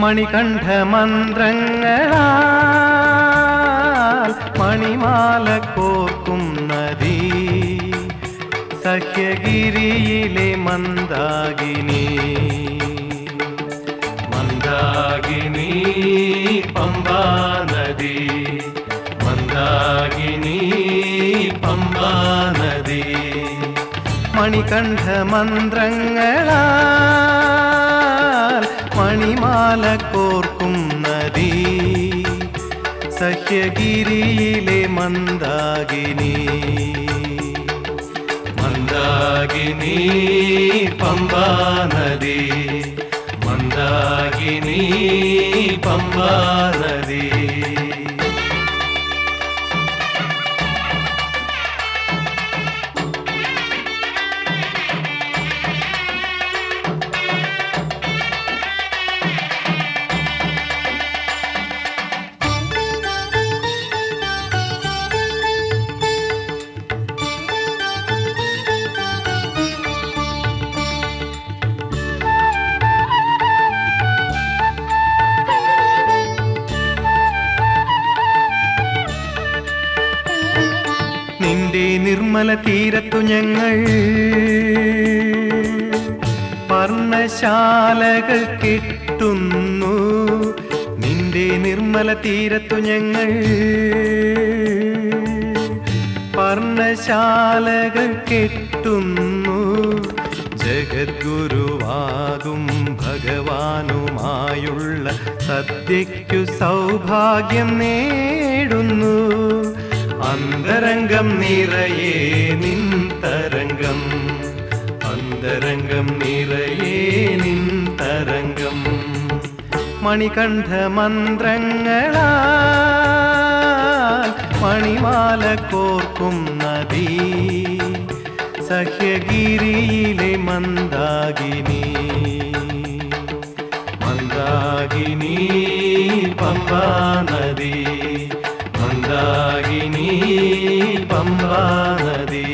മണികണ്ഠ മന്ത്രങ്ങളാൽ മണിമാല കോർക്കും നദി സഹ്യഗിരിയിലെ മന്ദാകിനി. മന്ദാകിനി പമ്പാ നദി, മന്ദാകിനി പമ്പാ നദി. മണികണ്ഠ മന്ത്രങ്ങളാൽ മണിമാല കോർക്കും നദി സഹ്യഗിരിയിലെ മന്ദാകിനി. മന്ദാകിനി പമ്പാ നദി, മന്ദാകിനി പമ്പാ നദി. നിന്റെ നിർമ്മല തീരത്തു ഞങ്ങൾ പർണശാലകൾ കെട്ടുന്നു. നിന്റെ നിർമ്മല തീരത്തു ഞങ്ങൾ പർണശാലകൾ കെട്ടുന്നു. ജഗദ്ഗുരുവാകും ഭഗവാനുമായുള്ള സദ്യയ്ക്കു സൗഭാഗ്യം നേടുന്നു. അന്തരംഗം നിറയെ നിൻ തരംഗം, അന്തരംഗം നിറയെ നിൻ തരംഗം. മണികണ്ഠ മന്ത്രങ്ങളാൽ മണിമാല കോർക്കും നദി സഹ്യഗിരിയിലെ മന്ദാകിനി. മന്ദാകിനി പമ്പാ നദി, മന്ദാകിനി പമ്പാ നദി.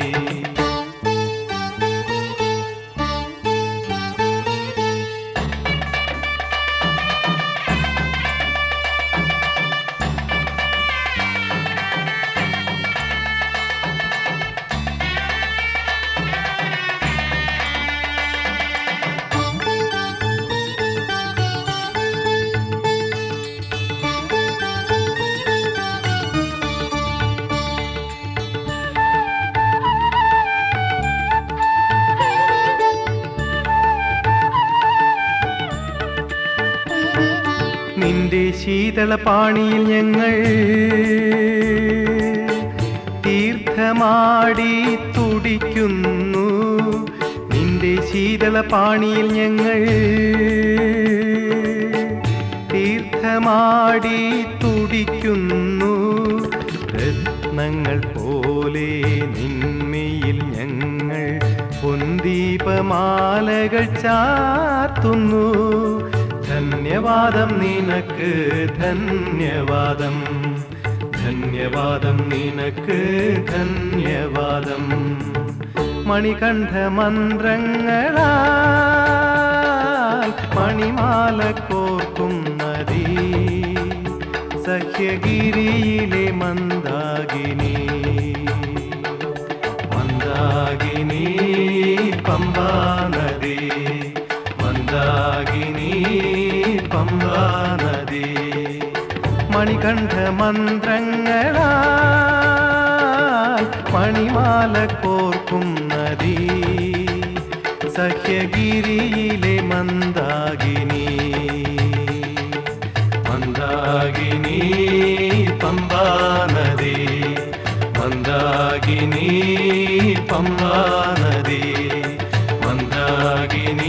നിന്റെ ശീതളപാണിയിൽ ഞങ്ങൾ തീർത്ഥമാടി തുടിക്കുന്നു. നിന്റെ ശീതളപാണിയിൽ ഞങ്ങൾ തീർത്ഥമാടി തുടിക്കുന്നു. രത്നങ്ങൾ പോലെ നിന്മയിൽ ഞങ്ങൾ പൊൻദീപമാലകൾ ചാർത്തുന്നു. ധന്യവാദം നിനക്ക് ധന്യവാദം, ധന്യവാദം നിനക്ക് ധന്യവാദം. മണികണ്ഠ മന്ത്രങ്ങളാൽ മണിമാല കോർക്കും നദി സഹ്യഗിരിയിലെ മന്ദാകിനി. മന്ദാകിനി പമ്പാ നദി, മന്ദാകിനി പമ്പാ നദി. മണികണ്ഠ മന്ത്രങ്ങളാൽ മണിമാല കോർക്കും നദി സഹ്യഗിരിയിലെ മന്ദാകിനി. മന്ദാകിനി പമ്പാ നദി, മന്ദാകിനി പമ്പാ നദി, മന്ദാകിനി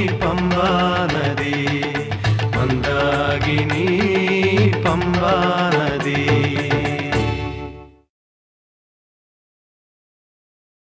പമ്പാ നദി, മന്ദാകിനി പമ്പാ